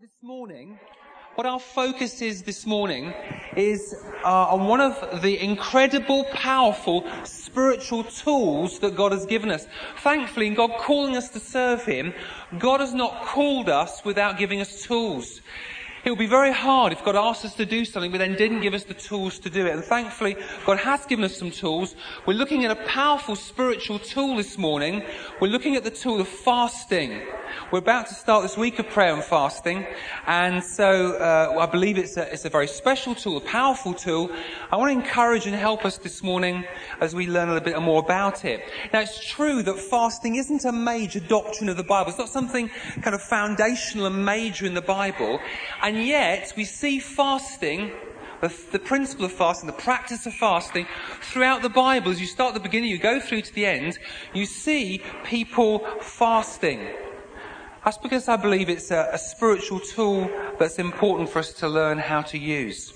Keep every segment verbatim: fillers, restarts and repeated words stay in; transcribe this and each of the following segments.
This morning, what our focus is this morning is uh, on one of the incredible, powerful spiritual tools that God has given us. Thankfully, in God calling us to serve Him, God has not called us without giving us tools. It would be very hard if God asked us to do something but then didn't give us the tools to do it. And thankfully, God has given us some tools. We're looking at a powerful spiritual tool this morning. We're looking at the tool of fasting. We're about to start this week of prayer and fasting. And so uh, I believe it's a, it's a very special tool, a powerful tool. I want to encourage and help us this morning as we learn a little bit more about it. Now, it's true that fasting isn't a major doctrine of the Bible. It's not something kind of foundational and major in the Bible. And And yet, we see fasting, the, the principle of fasting, the practice of fasting, throughout the Bible. As you start at the beginning, you go through to the end, you see people fasting. That's because I believe it's a, a spiritual tool that's important for us to learn how to use.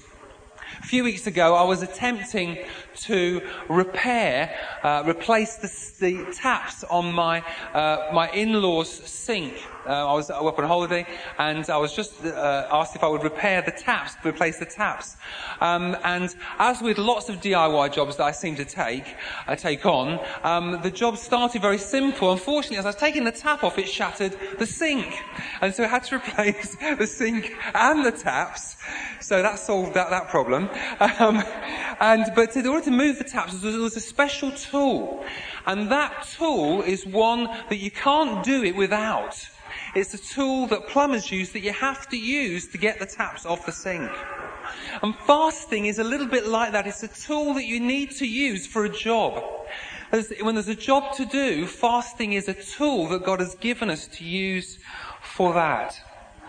A few weeks ago, I was attempting to repair, uh, replace the, the taps on my uh, my in-laws' sink. Uh, I was up on holiday, and I was just uh, asked if I would repair the taps, replace the taps. Um, and as with lots of D I Y jobs that I seem to take, I take on, um, the job started very simple. Unfortunately, as I was taking the tap off, it shattered the sink, and so I had to replace the sink and the taps. So that solved that that problem. Um, and but in order to move the taps, there was a special tool, and that tool is one that you can't do it without. It's a tool that plumbers use that you have to use to get the taps off the sink. And fasting is a little bit like that. It's a tool that you need to use for a job. As, when there's a job to do, fasting is a tool that God has given us to use for that.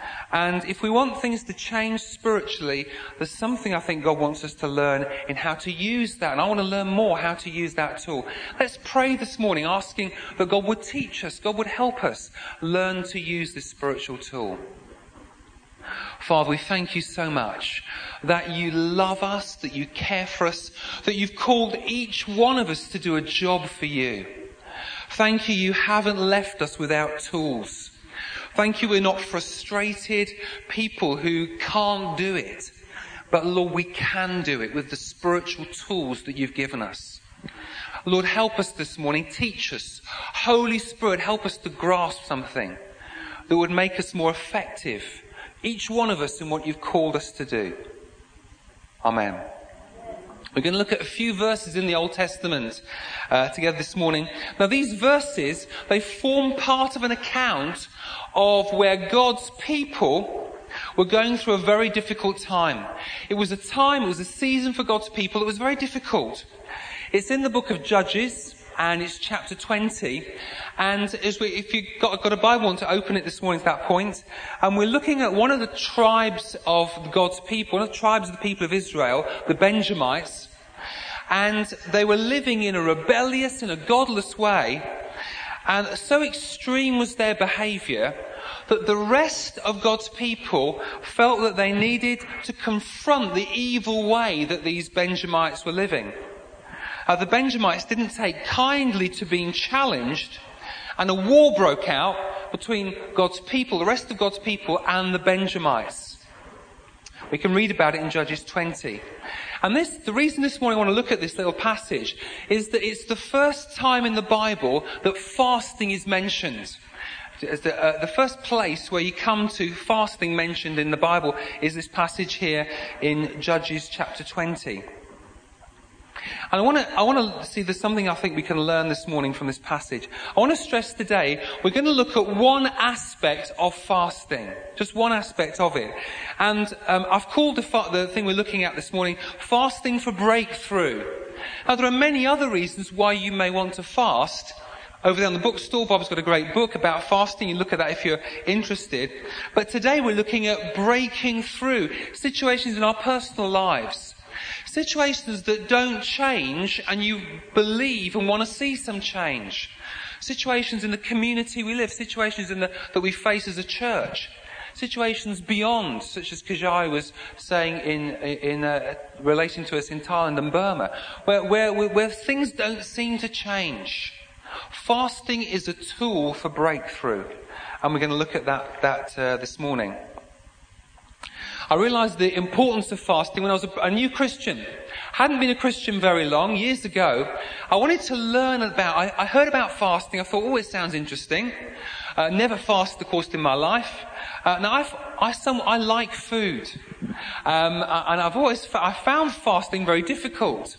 And if we want things to change spiritually, there's something I think God wants us to learn in how to use that. And I want to learn more how to use that tool. Let's pray this morning, asking that God would teach us, God would help us learn to use this spiritual tool. Father, we thank you so much that you love us, that you care for us, that you've called each one of us to do a job for you. Thank you, you haven't left us without tools. Thank you, we're not frustrated people who can't do it. But Lord, we can do it with the spiritual tools that you've given us. Lord, help us this morning. Teach us. Holy Spirit, help us to grasp something that would make us more effective, each one of us, in what you've called us to do. Amen. We're going to look at a few verses in the Old Testament uh, together this morning. Now, these verses, they form part of an account of where God's people were going through a very difficult time. It was a time, it was a season for God's people that was very difficult. It's in the book of Judges, and it's chapter twenty. And as we, if you've got, got a Bible, want to open it this morning to that point. And we're looking at one of the tribes of God's people, one of the tribes of the people of Israel, the Benjamites. And they were living in a rebellious and a godless way. And so extreme was their behaviour that the rest of God's people felt that they needed to confront the evil way that these Benjamites were living. Uh, the Benjamites didn't take kindly to being challenged, and a war broke out between God's people, the rest of God's people, and the Benjamites. We can read about it in Judges twenty. And this, the reason this morning I want to look at this little passage is that it's the first time in the Bible that fasting is mentioned. The, uh, the first place where you come to fasting mentioned in the Bible is this passage here in Judges chapter twenty. And I want to, I want to see there's something I think we can learn this morning from this passage. I want to stress today, we're going to look at one aspect of fasting. Just one aspect of it. And um, I've called the, fa- the thing we're looking at this morning, fasting for breakthrough. Now, there are many other reasons why you may want to fast. Over there on the bookstore, Bob's got a great book about fasting. You look at that if you're interested. But today we're looking at breaking through situations in our personal lives. Situations that don't change and you believe and want to see some change. Situations in the community we live, situations in the, that we face as a church. Situations beyond, such as Kajai was saying in, in uh, relating to us in Thailand and Burma, where, where, where things don't seem to change. Fasting is a tool for breakthrough. And we're going to look at that, that uh, this morning. I realised the importance of fasting when I was a, a new Christian. Hadn't been a Christian very long, years ago. I wanted to learn about, I, I heard about fasting, I thought, oh, it sounds interesting. Uh, never fasted, of course, in my life. Uh, now, I've, I, some, I like food. Um, and I've always, I found fasting very difficult.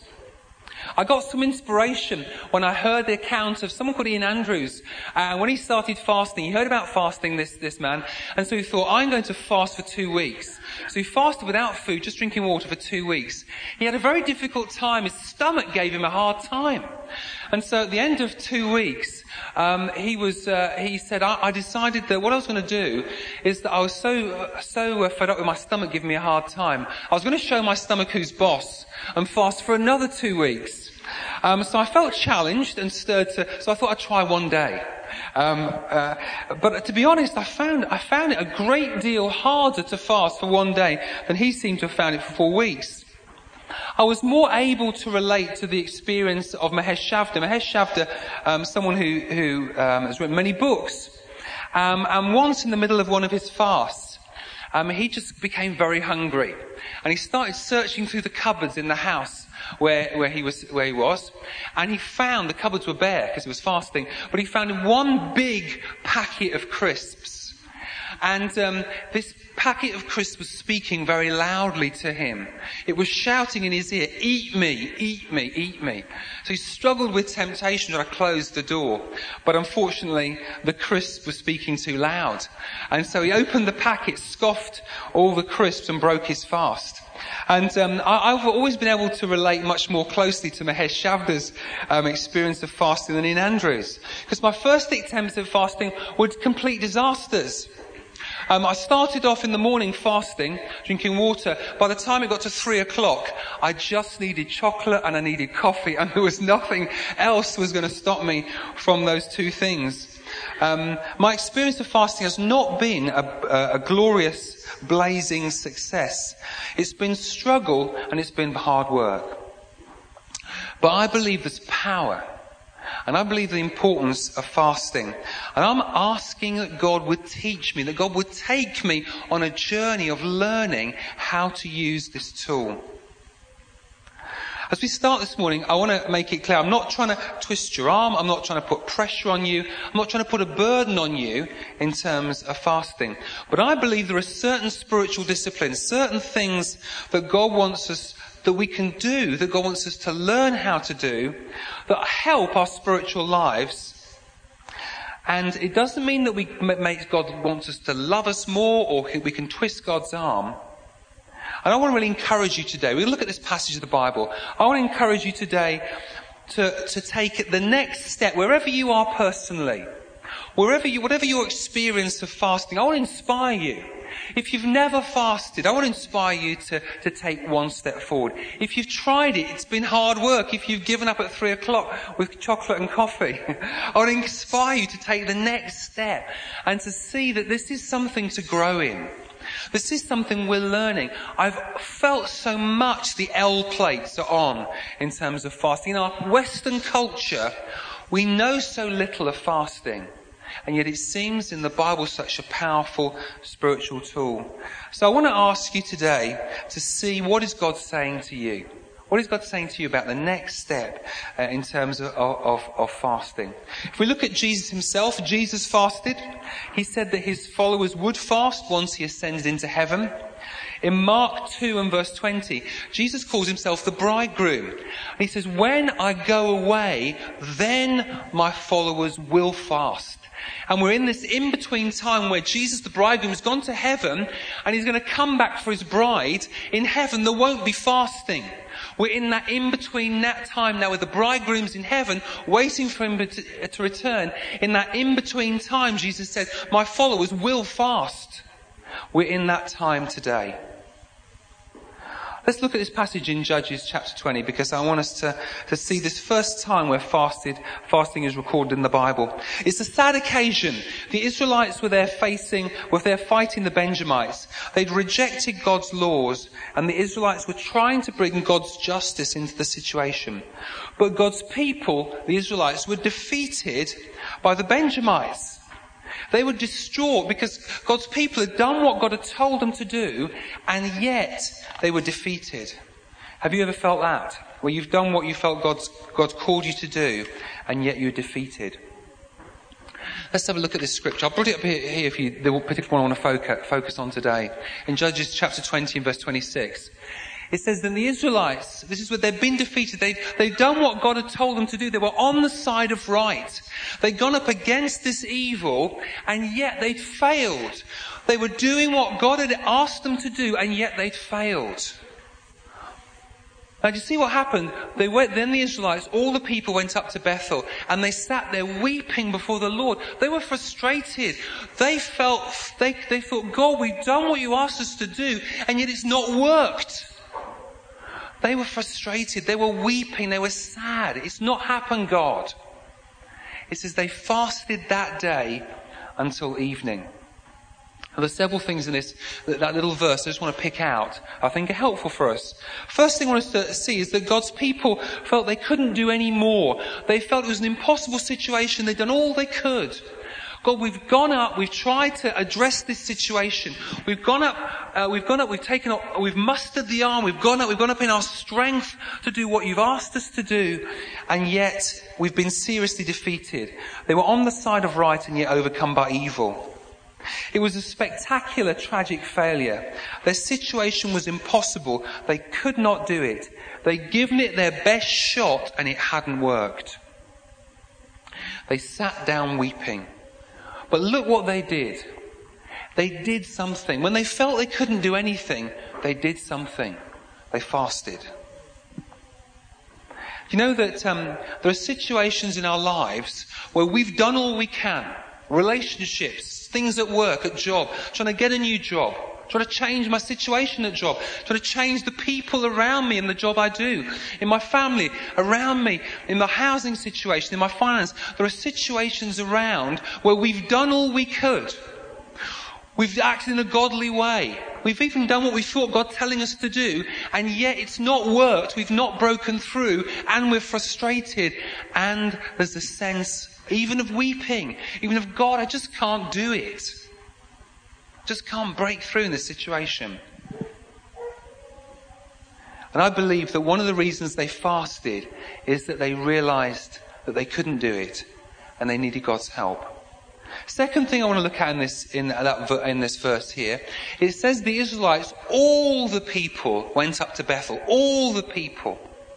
I got some inspiration when I heard the account of someone called Ian Andrews. And uh, when he started fasting, he heard about fasting, this, this man. And so he thought, I'm going to fast for two weeks. So he fasted without food, just drinking water for two weeks. He had a very difficult time. His stomach gave him a hard time. And so at the end of two weeks, um, he was, uh, he said, I, I decided that what I was going to do is that I was so, uh, so uh, fed up with my stomach giving me a hard time. I was going to show my stomach who's boss and fast for another two weeks. Um, so I felt challenged and stirred to, so I thought I'd try one day. Um, uh, but to be honest, I found, I found it a great deal harder to fast for one day than he seemed to have found it for four weeks. I was more able to relate to the experience of Mahesh Chavda. Mahesh Chavda, um, someone who, who um, has written many books. Um, and once in the middle of one of his fasts, um, he just became very hungry. And he started searching through the cupboards in the house where, where he was, where he was. And he found the cupboards were bare because he was fasting. But he found one big packet of crisps. And um, this packet of crisps was speaking very loudly to him. It was shouting in his ear, eat me, eat me, eat me. So he struggled with temptation to close the door. But unfortunately, the crisp was speaking too loud. And so he opened the packet, scoffed all the crisps and broke his fast. And um, I, I've always been able to relate much more closely to Mahesh Chavda's um, experience of fasting than Ian Andrews. Because my first attempts at fasting were complete disasters. Um, I started off in the morning fasting, drinking water. By the time it got to three o'clock, I just needed chocolate and I needed coffee, and there was nothing else was going to stop me from those two things. Um, my experience of fasting has not been a, a, a glorious, blazing success. It's been struggle and it's been hard work. But I believe there's power. And I believe the importance of fasting. And I'm asking that God would teach me, that God would take me on a journey of learning how to use this tool. As we start this morning, I want to make it clear, I'm not trying to twist your arm, I'm not trying to put pressure on you, I'm not trying to put a burden on you in terms of fasting. But I believe there are certain spiritual disciplines, certain things that God wants us that we can do, that God wants us to learn how to do, that help our spiritual lives. And it doesn't mean that we make God wants us to love us more, or we can twist God's arm. And I want to really encourage you today. We look at this passage of the Bible. I want to encourage you today to, to take the next step, wherever you are personally, wherever you, whatever your experience of fasting. I want to inspire you. If you've never fasted, I want to inspire you to, to take one step forward. If you've tried it, it's been hard work. If you've given up at three o'clock with chocolate and coffee, I want to inspire you to take the next step and to see that this is something to grow in. This is something we're learning. I've felt so much the L plates are on in terms of fasting. In our Western culture, we know so little of fasting. And yet it seems in the Bible such a powerful spiritual tool. So I want to ask you today to see what is God saying to you. What is God saying to you about the next step uh, in terms of, of, of fasting? If we look at Jesus himself, Jesus fasted. He said that his followers would fast once he ascended into heaven. In Mark two and verse twenty, Jesus calls himself the bridegroom. And he says, when I go away, then my followers will fast. And we're in this in-between time where Jesus, the bridegroom, has gone to heaven and he's going to come back for his bride. In heaven, there won't be fasting. We're in that in-between that time now where the bridegroom's in heaven waiting for him to, to return. In that in-between time, Jesus said, my followers will fast. We're in that time today. Let's look at this passage in Judges chapter twenty, because I want us to, to see this first time where fasted, fasting is recorded in the Bible. It's a sad occasion. The Israelites were there facing, were there fighting the Benjamites. They'd rejected God's laws, and the Israelites were trying to bring God's justice into the situation. But God's people, the Israelites, were defeated by the Benjamites. They were distraught because God's people had done what God had told them to do, and yet they were defeated. Have you ever felt that? Where you've done what you felt God's, God's called you to do, and yet you're defeated. Let's have a look at this scripture. I've brought it up here, here if you, the particular one I want to focus, focus on today. In Judges chapter twenty and verse twenty-six. It says that the Israelites, this is where they've been defeated. They'd, they'd done what God had told them to do. They were on the side of right. They'd gone up against this evil, and yet they'd failed. They were doing what God had asked them to do, and yet they'd failed. Now, do you see what happened? They went, then the Israelites, all the people went up to Bethel, and they sat there weeping before the Lord. They were frustrated. They felt, they, they thought, God, we've done what you asked us to do, and yet it's not worked. They were frustrated. They were weeping. They were sad. It's not happened, God. It says they fasted that day until evening. Now, there's several things in this, that, that little verse I just want to pick out, I think are helpful for us. First thing I want us to see is that God's people felt they couldn't do any more. They felt it was an impossible situation. They'd done all they could. God, we've gone up, we've tried to address this situation. We've gone up, uh, we've gone up, we've taken up, we've mustered the arm, we've gone up, we've gone up in our strength to do what you've asked us to do, and yet we've been seriously defeated. They were on the side of right and yet overcome by evil. It was a spectacular, tragic failure. Their situation was impossible. They could not do it. They'd given it their best shot and it hadn't worked. They sat down weeping. But look what they did. They did something. When they felt they couldn't do anything, they did something. They fasted. You know that um, there are situations in our lives where we've done all we can. Relationships, things at work, at job, trying to get a new job, trying to change my situation at job, trying to change the people around me in the job I do, in my family, around me, in my housing situation, in my finance. There are situations around where we've done all we could. We've acted in a godly way. We've even done what we thought God telling us to do, and yet it's not worked. We've not broken through, and we're frustrated. And there's a sense even of weeping, even of God, I just can't do it. Just can't break through in this situation. And I believe that one of the reasons they fasted is that they realized that they couldn't do it and they needed God's help. Second thing I want to look at in this, in that, in this verse here, it says the Israelites, all the people went up to Bethel. All the people.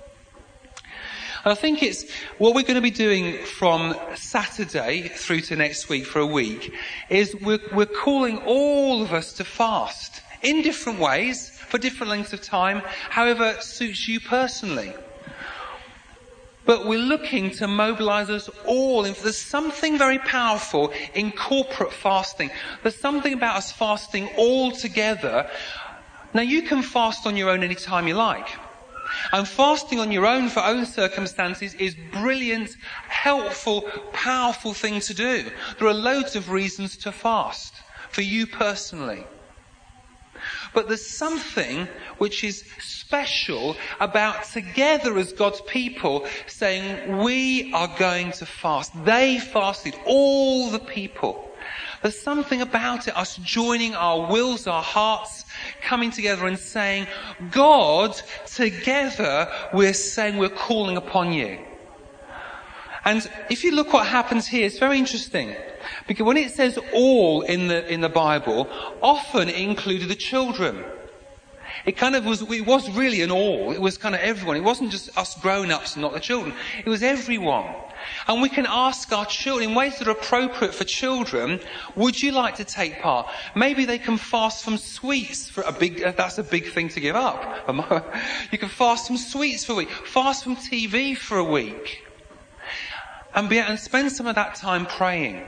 And I think it's what we're going to be doing from Saturday through to next week for a week is we're, we're calling all of us to fast in different ways for different lengths of time, however suits you personally. But we're looking to mobilize us all. And there's something very powerful in corporate fasting. There's something about us fasting all together. Now you can fast on your own anytime you like. And fasting on your own for own circumstances is brilliant, helpful, powerful thing to do. There are loads of reasons to fast for you personally. But there's something which is special about together as God's people saying, we are going to fast. They fasted, all the people. There's something about it, us joining our wills, our hearts, coming together and saying, God, together we're saying we're calling upon you. And if you look what happens here, it's very interesting. Because when it says all in the, in the Bible, often it included the children. It kind of was, it was really an all. It was kind of everyone. It wasn't just us grown-ups and not the children. It was everyone. And we can ask our children in ways that are appropriate for children, would you like to take part? Maybe they can fast from sweets for a big, that's a big thing to give up. You can fast from sweets for a week. Fast from T V for a week. And be, and spend some of that time praying.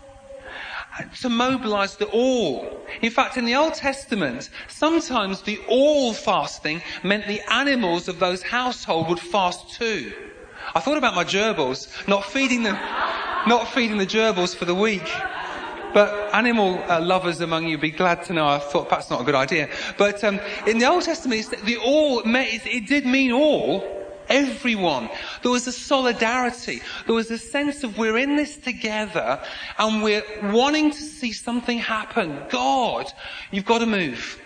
To mobilize the all. In fact, in the Old Testament, sometimes the all fasting meant the animals of those households would fast too. I thought about my gerbils, not feeding them, not feeding the gerbils for the week. But animal uh, lovers among you would be glad to know I thought that's not a good idea. But um, in the Old Testament, the all, it, it did mean all, everyone. There was a solidarity. There was a sense of we're in this together and we're wanting to see something happen. God, you've got to move.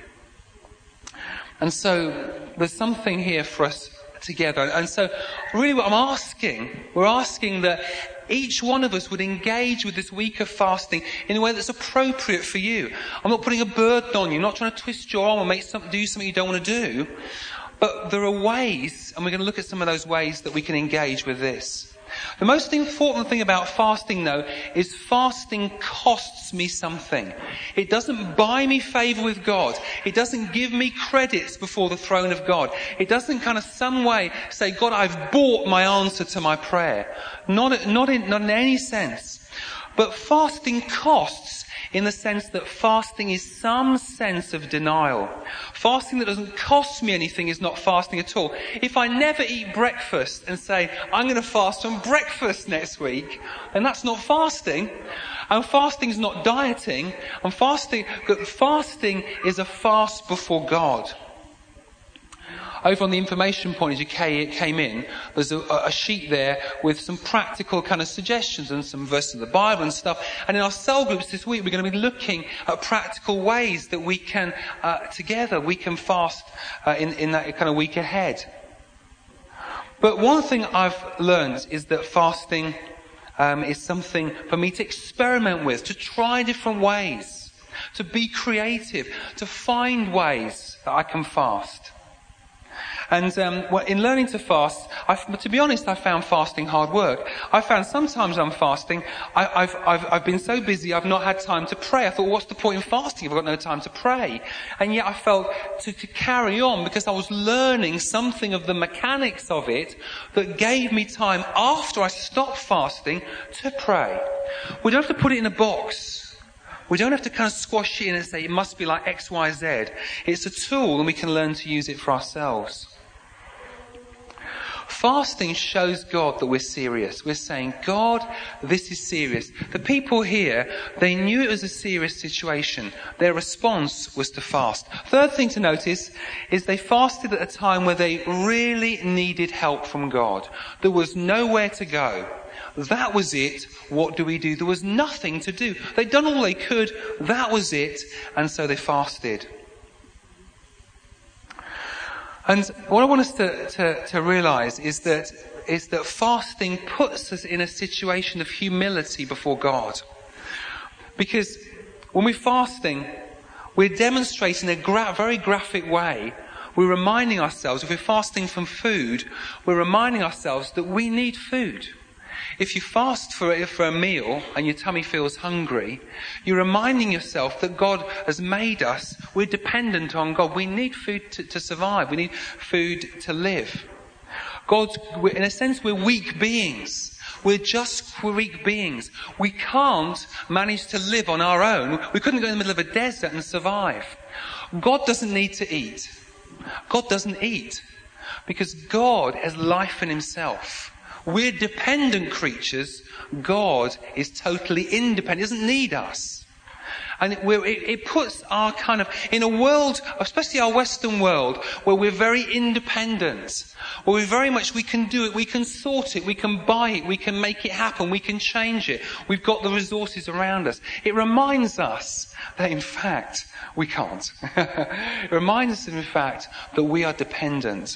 And so there's something here for us together. And so really what I'm asking, we're asking that each one of us would engage with this week of fasting in a way that's appropriate for you. I'm not putting a burden on you, I'm not trying to twist your arm or make some, do something you don't want to do. But there are ways, and we're going to look at some of those ways that we can engage with this. The most important thing about fasting, though, is fasting costs me something. It doesn't buy me favour with God. It doesn't give me credits before the throne of God. It doesn't kind of some way say, God, I've bought my answer to my prayer. Not, not, in, not in any sense. But fasting costs in the sense that fasting is some sense of denial. Fasting that doesn't cost me anything is not fasting at all. If I never eat breakfast and say, I'm going to fast on breakfast next week, then that's not fasting. And fasting is not dieting. And fasting, fasting is a fast before God. Over on the information point as you came in, there's a, a sheet there with some practical kind of suggestions and some verses of the Bible and stuff. And in our cell groups this week, we're going to be looking at practical ways that we can, uh, together, we can fast uh, in, in that kind of week ahead. But one thing I've learned is that fasting um, is something for me to experiment with, to try different ways, to be creative, to find ways that I can fast. And um, well, in learning to fast, I've, to be honest, I found fasting hard work. I found sometimes I'm fasting, I, I've, I've, I've been so busy I've not had time to pray. I thought, what's the point in fasting if I've got no time to pray? And yet I felt to, to carry on because I was learning something of the mechanics of it that gave me time after I stopped fasting to pray. We don't have to put it in a box. We don't have to kind of squash it in and say it must be like X, Y, Z. It's a tool and we can learn to use it for ourselves. Fasting shows God that we're serious. We're saying, God, this is serious. The people here, they knew it was a serious situation. Their response was to fast. Third thing to notice is they fasted at a time where they really needed help from God. There was nowhere to go. That was it. What do we do? There was nothing to do. They'd done all they could. That was it. And so they fasted. And what I want us to, to, to realise is that, is that fasting puts us in a situation of humility before God. Because when we're fasting, we're demonstrating in a gra- very graphic way, we're reminding ourselves, if we're fasting from food, we're reminding ourselves that we need food. If you fast for a, for a meal and your tummy feels hungry, you're reminding yourself that God has made us, we're dependent on God. We need food to, to survive. We need food to live. God's, in a sense, we're weak beings. We're just we're weak beings. We can't manage to live on our own. We couldn't go in the middle of a desert and survive. God doesn't need to eat. God doesn't eat because God has life in himself. We're dependent creatures. God is totally independent. He doesn't need us. And it, we're, it, it puts our kind of, in a world, especially our Western world, where we're very independent, where we very much, we can do it, we can sort it, we can buy it, we can make it happen, we can change it. We've got the resources around us. It reminds us that in fact, we can't. It reminds us in fact that we are dependent.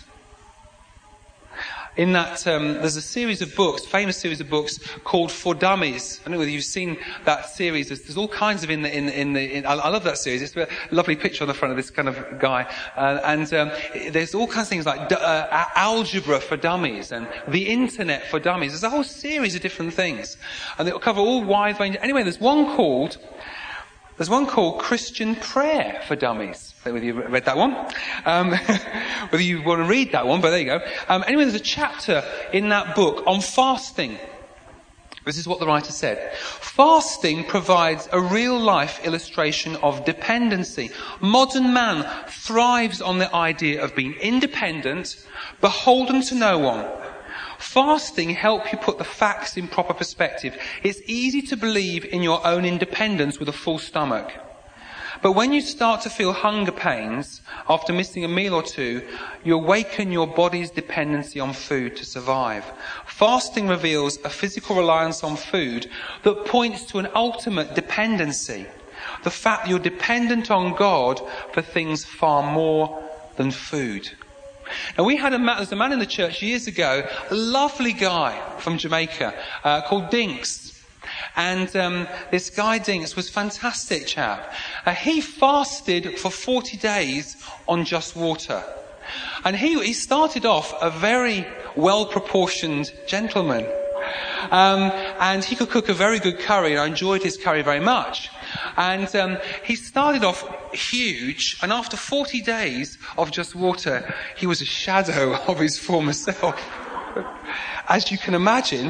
In that, um, there's a series of books, famous series of books called For Dummies. I don't know whether you've seen that series. There's, there's all kinds of in the, in, in the, in, I, I love that series. It's a lovely picture on the front of this kind of guy. Uh, and, um, there's all kinds of things like, uh, algebra for dummies and the internet for dummies. There's a whole series of different things. And they'll cover all wide range. Anyway, there's one called, There's one called Christian Prayer for Dummies. I don't know whether you read that one. Um, whether you want to read that one, but there you go. Um, anyway, there's a chapter in that book on fasting. This is what the writer said. Fasting provides a real-life illustration of dependency. Modern man thrives on the idea of being independent, beholden to no one. Fasting helps you put the facts in proper perspective. It's easy to believe in your own independence with a full stomach. But when you start to feel hunger pains after missing a meal or two, you awaken your body's dependency on food to survive. Fasting reveals a physical reliance on food that points to an ultimate dependency. The fact that you're dependent on God for things far more than food. Now we had a man, there was a man in the church years ago, a lovely guy from Jamaica, uh, called Dinks. And um, this guy Dinks was a fantastic chap. Uh, he fasted for forty days on just water. And he, he started off a very well-proportioned gentleman. Um, and he could cook a very good curry, and I enjoyed his curry very much. And um, he started off huge, and after forty days of just water, he was a shadow of his former self. As you can imagine,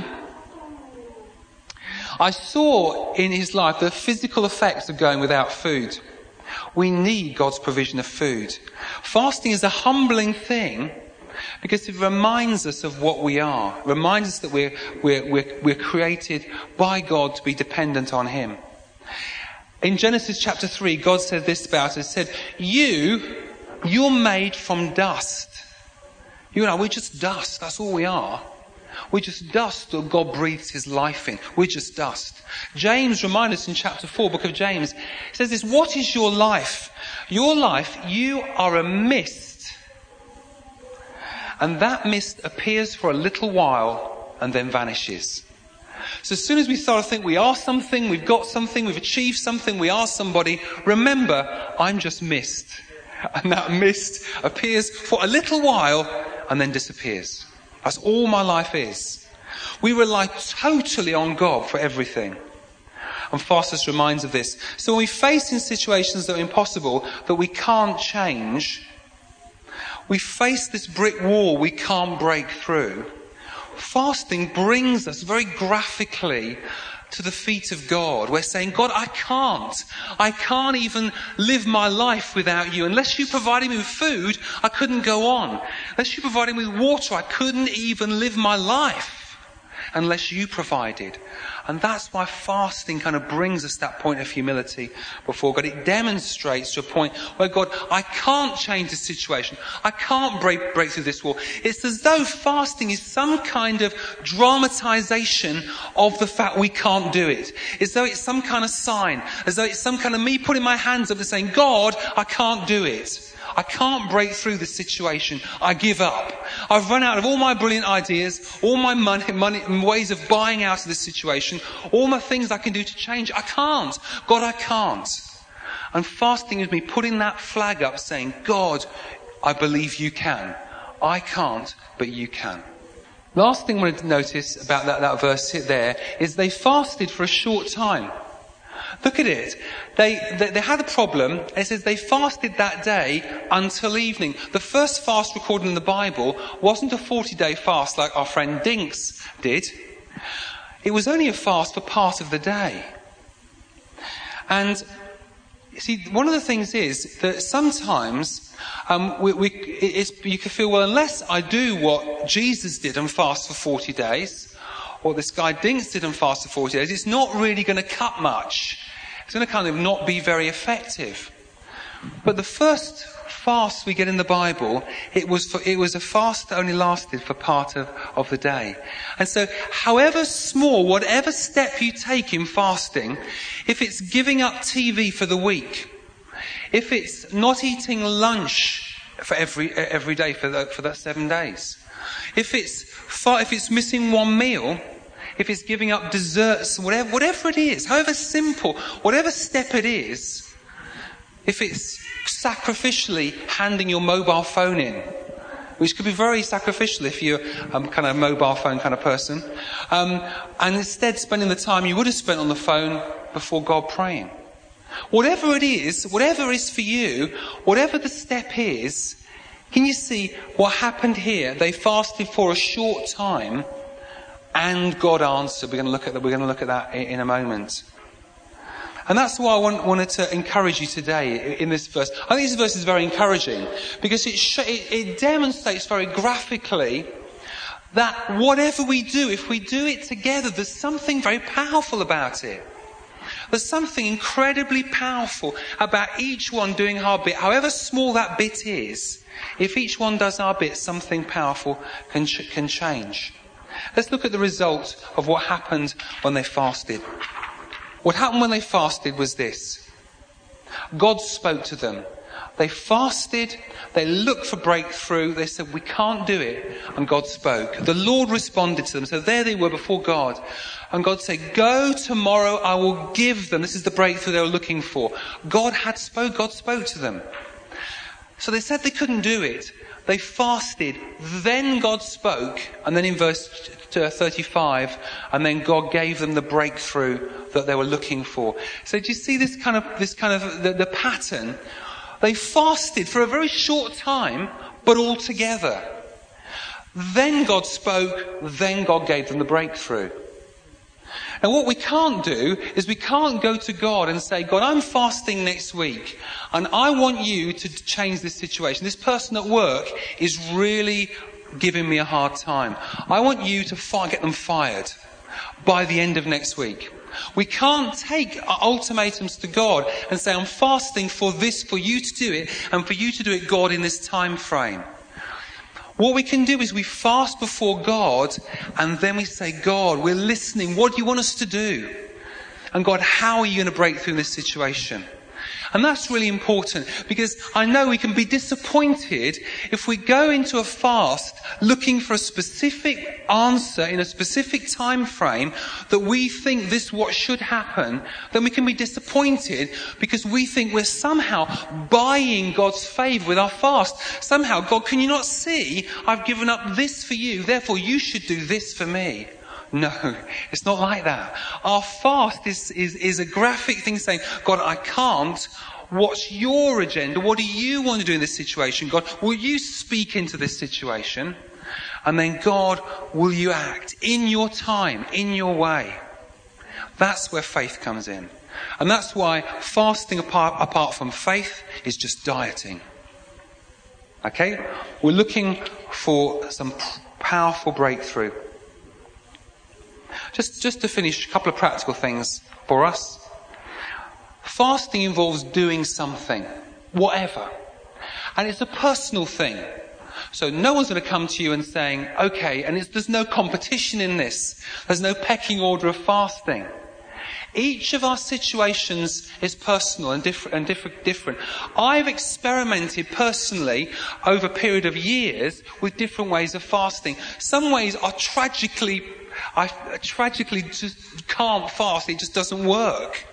I saw in his life the physical effects of going without food. We need God's provision of food. Fasting is a humbling thing because it reminds us of what we are. It reminds us that we're, we're, we're, we're created by God to be dependent on Him. In Genesis chapter three, God said this about us. He said, you, you're made from dust. You know, we're just dust. That's all we are. We're just dust that God breathes His life in. We're just dust. James reminds us in chapter four, book of James, he says this, what is your life? Your life, you are a mist. And that mist appears for a little while and then vanishes. So as soon as we start to think we are something, we've got something, we've achieved something, we are somebody, remember, I'm just mist. And that mist appears for a little while and then disappears. That's all my life is. We rely totally on God for everything. And Fastus reminds of this. So when we face in situations that are impossible, that we can't change, we face this brick wall we can't break through, fasting brings us very graphically to the feet of God. We're saying, God, I can't. I can't even live my life without you. Unless you provided me with food, I couldn't go on. Unless you provided me with water, I couldn't even live my life. Unless you provided. And that's why fasting kind of brings us that point of humility before God. It demonstrates to a point where God, I can't change the situation. I can't break, break through this wall. It's as though fasting is some kind of dramatization of the fact we can't do it. As though it's some kind of sign. As though it's some kind of me putting my hands up and saying, God, I can't do it. I can't break through the situation. I give up. I've run out of all my brilliant ideas, all my money, money, ways of buying out of this situation, all my things I can do to change. I can't. God, I can't. And fasting is me putting that flag up saying, God, I believe you can. I can't, but you can. Last thing I wanted to notice about that, that verse there is they fasted for a short time. Look at it. They, they, they had a problem. It says they fasted that day until evening. The first fast recorded in the Bible wasn't a forty-day fast like our friend Dinks did. It was only a fast for part of the day. And you see, one of the things is that sometimes um, we, we, it's, you can feel, well, unless I do what Jesus did and fast for forty days, or this guy Dinks did and fast for forty days, it's not really going to cut much. It's going to kind of not be very effective. But the first fast we get in the Bible, it was for, it was a fast that only lasted for part of, of the day. And so, however small, whatever step you take in fasting, if it's giving up T V for the week, if it's not eating lunch for every every day for the, for that seven days, if it's if it's missing one meal, if it's giving up desserts, whatever, whatever it is, however simple, whatever step it is, if it's sacrificially handing your mobile phone in, which could be very sacrificial if you're um, kind of a mobile phone kind of person, um, and instead spending the time you would have spent on the phone before God praying. Whatever it is, whatever it is for you, whatever the step is, can you see what happened here? They fasted for a short time, and God answered. We're going to look at that. We're going to look at that in, in a moment. And that's why I want, wanted to encourage you today in this verse. I think this verse is very encouraging because it, sh- it, it demonstrates very graphically that whatever we do, if we do it together, there's something very powerful about it. There's something incredibly powerful about each one doing our bit, however small that bit is. If each one does our bit, something powerful can, ch- can change. Let's look at the result of what happened when they fasted. What happened when they fasted was this. God spoke to them. They fasted, they looked for breakthrough, they said, we can't do it, and God spoke. The Lord responded to them, so there they were before God. And God said, go tomorrow, I will give them. This is the breakthrough they were looking for. God had spoke, God spoke to them. So they said they couldn't do it. They fasted, then God spoke, and then in verse thirty-five, and then God gave them the breakthrough that they were looking for. So do you see this kind of, this kind of, the, the pattern? They fasted for a very short time, but all together. Then God spoke, then God gave them the breakthrough. Now what we can't do is we can't go to God and say, God, I'm fasting next week and I want you to change this situation. This person at work is really giving me a hard time. I want you to fire, get them fired by the end of next week. We can't take ultimatums to God and say, I'm fasting for this, for you to do it, and for you to do it, God, in this time frame. What we can do is we fast before God, and then we say, God, we're listening. What do you want us to do? And God, how are you going to break through this situation? And that's really important, because I know we can be disappointed if we go into a fast looking for a specific answer in a specific time frame that we think this is what should happen. Then we can be disappointed because we think we're somehow buying God's favour with our fast. Somehow, God, can you not see I've given up this for you, therefore you should do this for me? No, it's not like that. Our fast is, is, is a graphic thing saying, God, I can't. What's your agenda? What do you want to do in this situation? God, will you speak into this situation? And then God, will you act in your time, in your way? That's where faith comes in. And that's why fasting apart, apart from faith is just dieting. Okay? We're looking for some powerful breakthrough. Just, just to finish, a couple of practical things for us. Fasting involves doing something, whatever. And it's a personal thing. So no one's going to come to you and saying, okay, and it's, there's no competition in this. There's no pecking order of fasting. Each of our situations is personal and different and different, different. I've experimented personally over a period of years with different ways of fasting. Some ways are tragically I tragically just can't fast. It just doesn't work.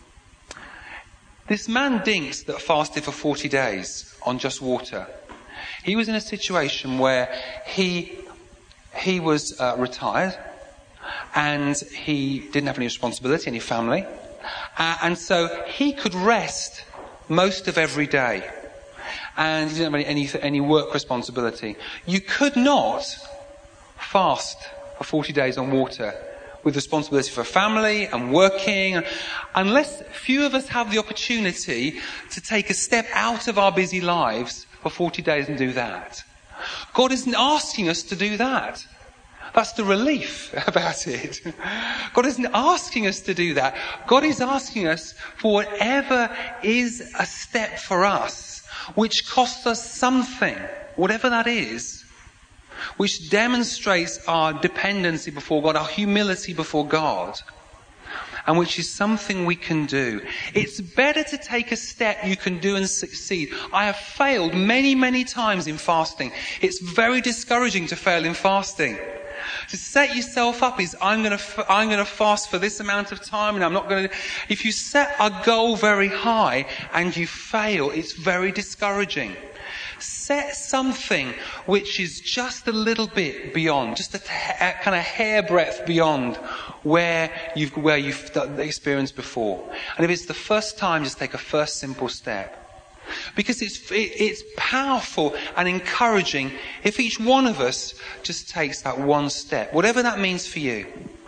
This man Dinks that fasted for forty days on just water. He was in a situation where he, he was uh, retired and he didn't have any responsibility, any family. Uh, and so he could rest most of every day. And he didn't have any, any, any work responsibility. You could not fast for forty days on water with responsibility for family and working, unless few of us have the opportunity to take a step out of our busy lives for forty days and do that. God isn't asking us to do that. That's the relief about it. God isn't asking us to do that. God is asking us for whatever is a step for us, which costs us something, whatever that is, which demonstrates our dependency before God, our humility before God, and which is something we can do. It's better to take a step you can do and succeed. I have failed many, many times in fasting. It's very discouraging to fail in fasting. To set yourself up is, I'm going to, I'm going to fast for this amount of time and I'm not going to, if you set a goal very high and you fail, it's very discouraging. Set something which is just a little bit beyond, just a, t- a kind of hairbreadth beyond where you've, where you've experienced before. And if it's the first time, just take a first simple step. Because it's, it, it's powerful and encouraging if each one of us just takes that one step, whatever that means for you.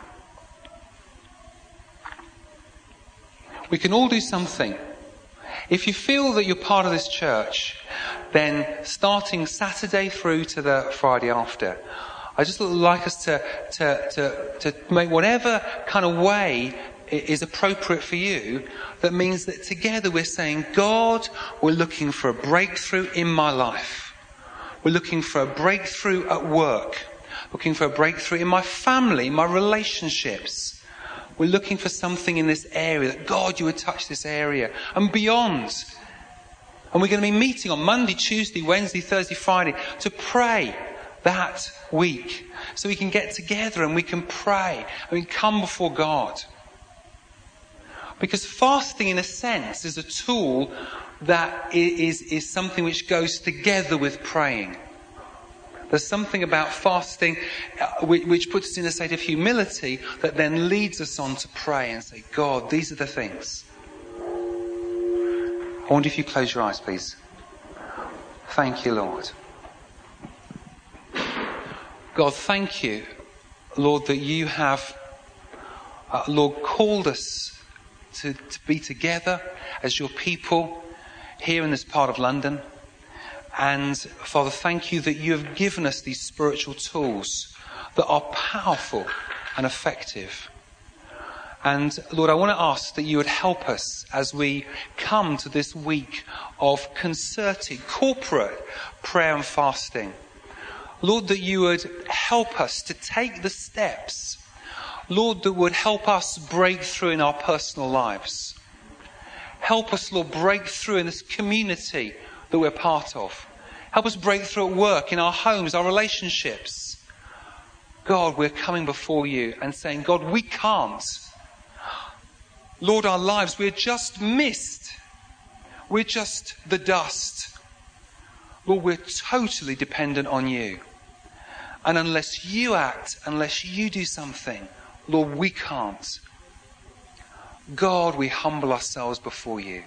We can all do something. If you feel that you're part of this church, then starting Saturday through to the Friday after, I just like us to, to, to, to make whatever kind of way is appropriate for you, that means that together we're saying, God, we're looking for a breakthrough in my life. We're looking for a breakthrough at work. Looking for a breakthrough in my family, my relationships. We're looking for something in this area, that God, you would touch this area and beyond. And we're going to be meeting on Monday, Tuesday, Wednesday, Thursday, Friday to pray that week. So we can get together and we can pray and we can come before God. Because fasting, in a sense, is a tool that is, is something which goes together with praying. There's something about fasting uh, which, which puts us in a state of humility that then leads us on to pray and say, God, these are the things. I wonder if you close your eyes, please. Thank you, Lord. God, thank you, Lord, that you have, uh, Lord, called us to, to be together as your people here in this part of London. And Father, thank you that you have given us these spiritual tools that are powerful and effective. And Lord, I want to ask that you would help us as we come to this week of concerted, corporate prayer and fasting. Lord, that you would help us to take the steps, Lord, that would help us break through in our personal lives. Help us, Lord, break through in this community that we're part of. Help us break through at work, in our homes, our relationships. God, we're coming before you and saying, God, we can't. Lord, our lives, we're just mist. We're just the dust. Lord, we're totally dependent on you. And unless you act, unless you do something, Lord, we can't. God, we humble ourselves before you.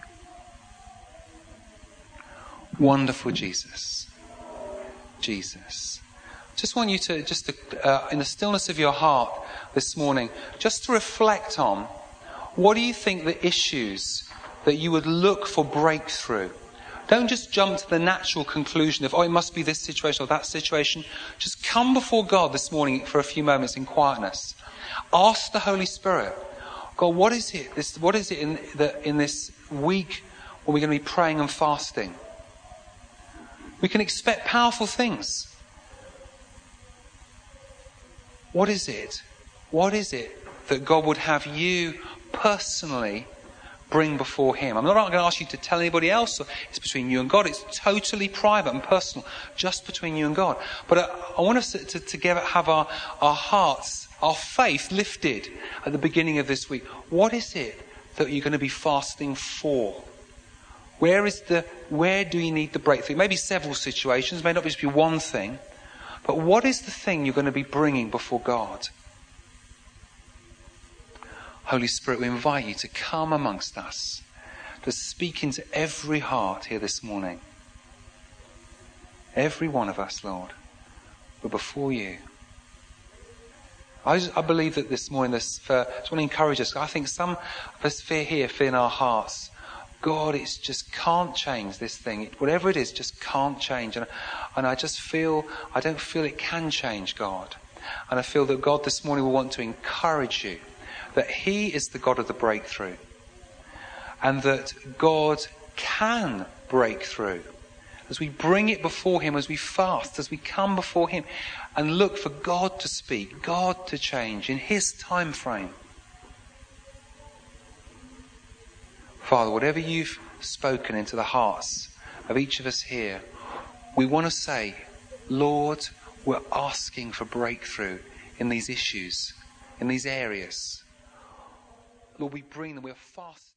Wonderful Jesus. Jesus. Just want you to, just to, uh, in the stillness of your heart this morning, just to reflect on, what do you think the issues that you would look for breakthrough? Don't just jump to the natural conclusion of, oh, it must be this situation or that situation. Just come before God this morning for a few moments in quietness. Ask the Holy Spirit, God, what is it? This, what is it in, the, in this week when we're going to be praying and fasting? We can expect powerful things. What is it? What is it that God would have you personally bring before him? I'm not going to ask you to tell anybody else. It's between you and God. It's totally private and personal, just between you and God. But I, I want us to, to together have our, our hearts, our faith lifted at the beginning of this week. What is it that you're going to be fasting for? Where is the, where do you need the breakthrough? Maybe several situations, may not just be one thing. But what is the thing you're going to be bringing before God? Holy Spirit, we invite you to come amongst us, to speak into every heart here this morning. Every one of us, Lord, we're before you. I, just, I believe that this morning, this, for, I just want to encourage us. I think some of us fear here, fear in our hearts. God, it's just can't change this thing. It, whatever it is, just can't change. And, and I just feel, I don't feel it can change, God. And I feel that God this morning will want to encourage you that he is the God of the breakthrough. And that God can break through. As we bring it before him, as we fast, as we come before him and look for God to speak, God to change in his time frame. Father, whatever you've spoken into the hearts of each of us here, we want to say, Lord, we're asking for breakthrough in these issues, in these areas. Lord, we bring them, we're fasting.